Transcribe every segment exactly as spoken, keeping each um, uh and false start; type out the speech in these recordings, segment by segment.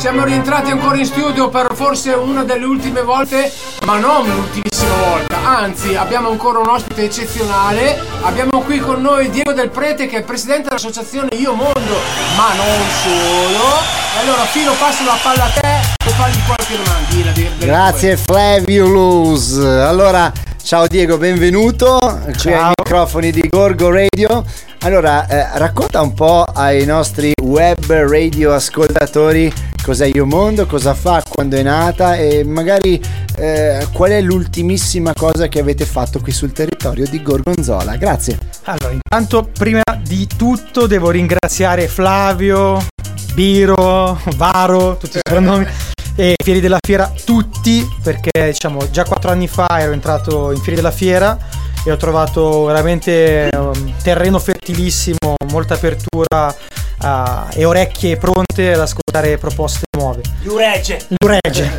Siamo rientrati ancora in studio per forse una delle ultime volte, ma non l'ultimissima volta, anzi abbiamo ancora un ospite eccezionale. Abbiamo qui con noi Diego Del Prete, che è presidente dell'associazione Io Mondo, ma non solo. E allora Filo, passo la palla a te e fagli qualche domandina. Grazie Flaviolus. Allora, ciao Diego, benvenuto qui ai microfoni di Gorgo Radio. Allora, eh, racconta un po' ai nostri web radio ascoltatori cos'è Io Mondo, cosa fa, quando è nata e magari eh, qual è l'ultimissima cosa che avete fatto qui sul territorio di Gorgonzola. Grazie. Allora, intanto prima di tutto devo ringraziare Flavio, Biro, Varo, tutti i soprannomi e Fieri della Fiera, tutti, perché diciamo già quattro anni fa ero entrato in Fieri della Fiera e ho trovato veramente un terreno fertilissimo, molta apertura uh, e orecchie pronte ad ascoltare proposte nuove. L'uregge! L'uregge!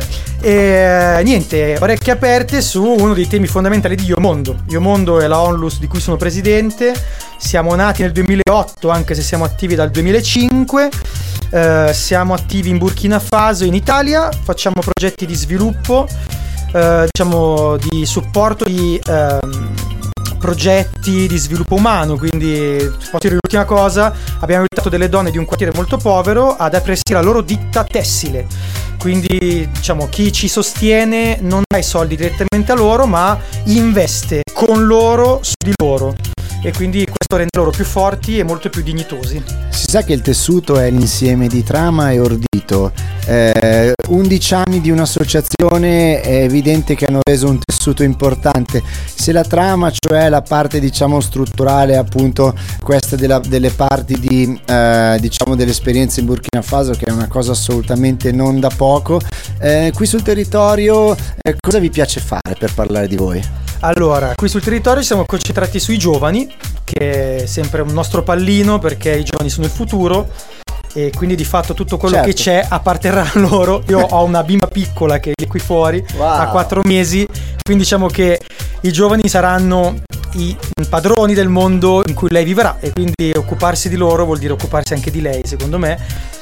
E niente, orecchie aperte su uno dei temi fondamentali di Io Mondo. Io Mondo è la Onlus di cui sono presidente. Siamo nati nel duemilaotto, anche se siamo attivi dal duemilacinque. Uh, siamo attivi in Burkina Faso, in Italia. Facciamo progetti di sviluppo, uh, diciamo di supporto di um, progetti di sviluppo umano. Quindi, posso dire l'ultima cosa, abbiamo aiutato delle donne di un quartiere molto povero ad aprirsi la loro ditta tessile. Quindi diciamo chi ci sostiene non dà i soldi direttamente a loro, ma investe con loro su di loro, e quindi questo rende loro più forti e molto più dignitosi. Si sa che il tessuto è l'insieme di trama e ordito. eh, undici anni di un'associazione, è evidente che hanno reso un tessuto importante. Se la trama, cioè la parte diciamo strutturale, appunto questa della, delle parti di eh, diciamo dell'esperienza in Burkina Faso, che è una cosa assolutamente non da poco, eh, qui sul territorio eh, cosa vi piace fare per parlare di voi? Allora, qui sul territorio siamo concentrati sui giovani, che è sempre un nostro pallino, perché i giovani sono il futuro e quindi di fatto tutto quello certo. che c'è apparterrà a loro. Io ho una bimba piccola che è qui fuori, wow. ha quattro mesi, quindi diciamo che i giovani saranno i padroni del mondo in cui lei vivrà, e quindi occuparsi di loro vuol dire occuparsi anche di lei, secondo me.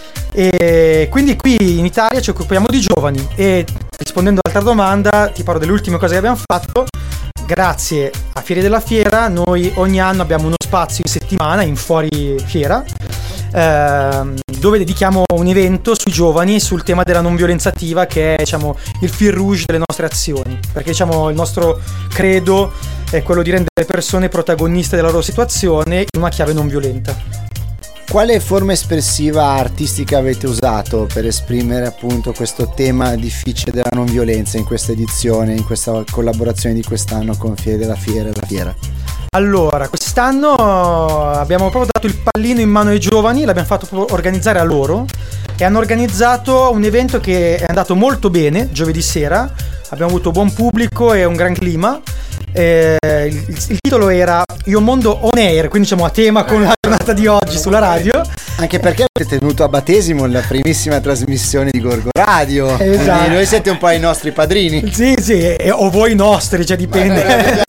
E quindi qui in Italia ci occupiamo di giovani. E rispondendo all'altra domanda, ti parlo delle ultime cose che abbiamo fatto. Grazie a Fieri della Fiera noi ogni anno abbiamo uno spazio in settimana in fuori fiera, ehm, dove dedichiamo un evento sui giovani sul tema della non violenza attiva, che è diciamo il fil rouge delle nostre azioni, perché diciamo il nostro credo è quello di rendere le persone protagoniste della loro situazione in una chiave non violenta. Quale forma espressiva artistica avete usato per esprimere appunto questo tema difficile della non violenza in questa edizione, in questa collaborazione di quest'anno con Fieri della Fiera e la Fiera? Allora, quest'anno abbiamo proprio dato il pallino in mano ai giovani, l'abbiamo fatto proprio organizzare a loro, e hanno organizzato un evento che è andato molto bene giovedì sera. Abbiamo avuto buon pubblico e un gran clima. Eh, il, il titolo era Io Mondo On Air, quindi diciamo a tema con la giornata di oggi sulla radio, anche perché avete tenuto a battesimo la primissima trasmissione di Gorgo Radio. Esatto. Quindi noi siete un po' i nostri padrini. Sì sì, e, o voi i nostri, cioè dipende.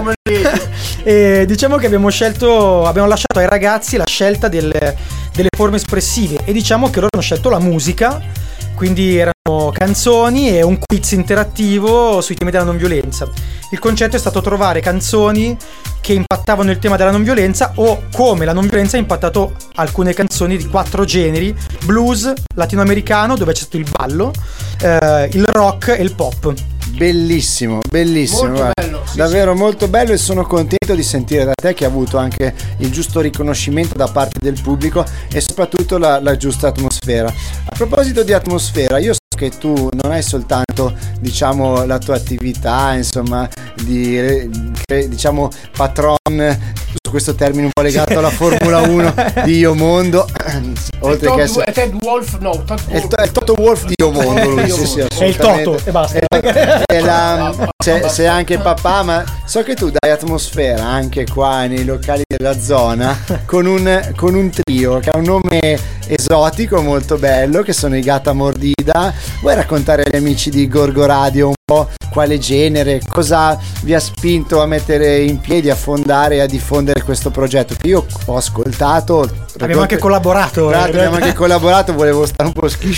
E diciamo che abbiamo scelto, abbiamo lasciato ai ragazzi la scelta delle, delle forme espressive, e diciamo che loro hanno scelto la musica. Quindi erano canzoni e un quiz interattivo sui temi della non violenza. Il concetto è stato trovare canzoni che impattavano il tema della non violenza, o come la non violenza ha impattato alcune canzoni di quattro generi: blues, latinoamericano, dove c'è stato il ballo, eh, il rock e il pop. Bellissimo, bellissimo, molto bello, sì, davvero sì. molto bello, e sono contento di sentire da te che ha avuto anche il giusto riconoscimento da parte del pubblico e soprattutto la, la giusta atmosfera. A proposito di atmosfera, io so che tu non hai soltanto diciamo la tua attività insomma di diciamo patron, su questo termine un po' legato alla Formula uno di Io Mondo, oltre Todd, che essere... è Ted Wolf, no, Todd è il, è il Toto Wolf di Io Mondo, lui, sì, sì, è il Toto e basta. È la, sei, sei anche papà, ma so che tu dai atmosfera anche qua nei locali della zona con un, con un trio che ha un nome esotico molto bello, che sono i Gata Mordida. Vuoi raccontare agli amici di Gorgo Radio un po' quale genere, cosa vi ha spinto a mettere in piedi, a fondare e a diffondere questo progetto che io ho ascoltato? Abbiamo anche collaborato. Tra l'altro abbiamo anche collaborato, volevo stare un po' schiscio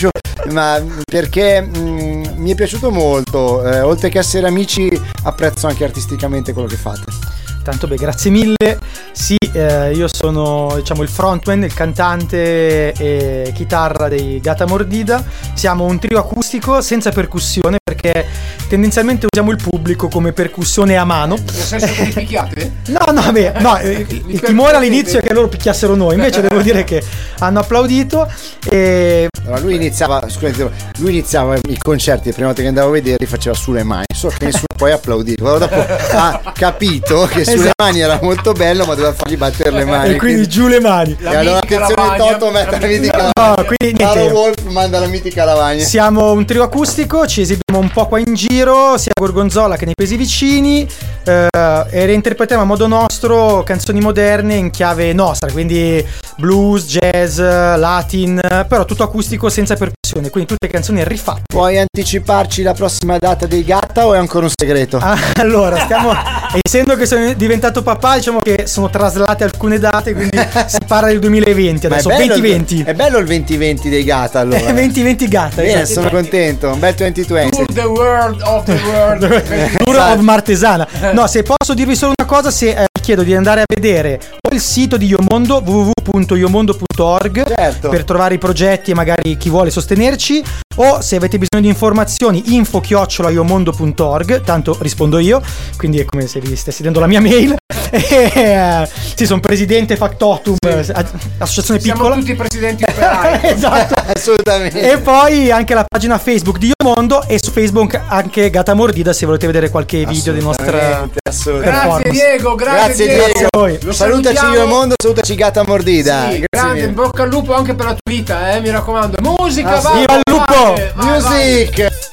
ma perché mh, mi è piaciuto molto, eh, oltre che essere amici apprezzo anche artisticamente quello che fate. Tanto beh, grazie mille. Sì, eh, io sono, diciamo, il frontman, il cantante e chitarra dei Gata Mordida. Siamo un trio acustico senza percussione, perché tendenzialmente usiamo il pubblico come percussione a mano. Nel senso che li picchiate? No, no, beh, no, il, il timore all'inizio è che loro picchiassero noi, invece devo dire che hanno applaudito. E allora, lui iniziava, scusate, lui iniziava i concerti, le prime volte che andavo a vedere li faceva sulle mani, solo che nessuno poi applaudiva. Dopo ha capito che sulle esatto. mani era molto bello, ma doveva fargli battere le mani. E quindi, quindi giù le mani. La e allora attenzione, Toto mette la mitica no, lavagna. Quindi Taro Wolf manda la mitica lavagna. Siamo un trio acustico, ci esibiamo un po' qua in giro, sia a Gorgonzola che nei paesi vicini, eh, e reinterpretiamo a modo nostro canzoni moderne in chiave nostra, quindi blues, jazz, latin, però tutto acustico senza percussione, quindi tutte canzoni rifatte. Puoi anticiparci la prossima data dei Gatta o è ancora un segreto? Ah, allora, stiamo essendo che sono diventato papà, diciamo che sono traslate alcune date, quindi si parla del duemilaventi adesso. venti venti. È bello il venti venti dei Gatta, allora. venti venti Gatta. Bene, esatto. Sono contento. Un bel duemilaventi. Tour the world of the world. Tour of Martesana. No, se posso dirvi solo una cosa, se eh, chiedo di andare a vedere o il sito di Iomondo, w w w punto iomondo punto org, certo. per trovare i progetti e magari chi vuole sostenerci, o se avete bisogno di informazioni info chiocciola iomondo punto org, tanto rispondo io, quindi è come se vi stessi dando la mia mail. E, uh, sì, sono presidente Factotum, sì. Associazione Siamo piccola. Siamo tutti presidenti operai. Esatto, assolutamente. E poi anche la pagina Facebook di Iomondo e su Facebook anche Gata Mordida, se volete vedere qualche video di nostra Grazie Diego, grazie, grazie Diego. Diego. Voi. Salutaci Iomondo, salutaci Gata Mordida. Sì, grande, in bocca al lupo anche per la tua vita, eh, mi raccomando. Musica, ah, vai, sì, al lupo. Vai, Music. vai.